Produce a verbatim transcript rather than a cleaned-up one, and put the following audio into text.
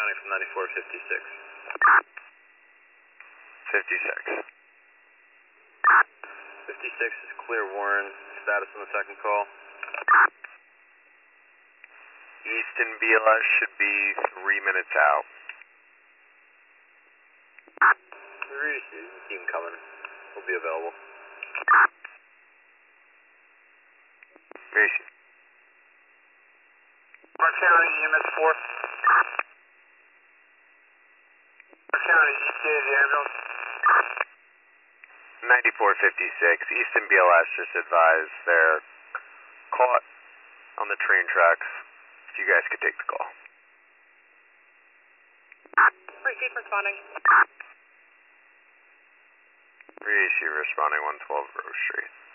responding from ninety-four fifty-six. fifty-six. fifty-six is clear, Warren. Status on the second call? Easton B L S should be three minutes out. Reese, you can keep him coming. We'll be available. Reese. Mark County E M S four. Mark County E T A, the ambulance. ninety-four fifty-six. Easton B L S just advised they're caught on the train tracks. If you guys could take the call. Receive responding. Reissue responding one twelve Rose Street.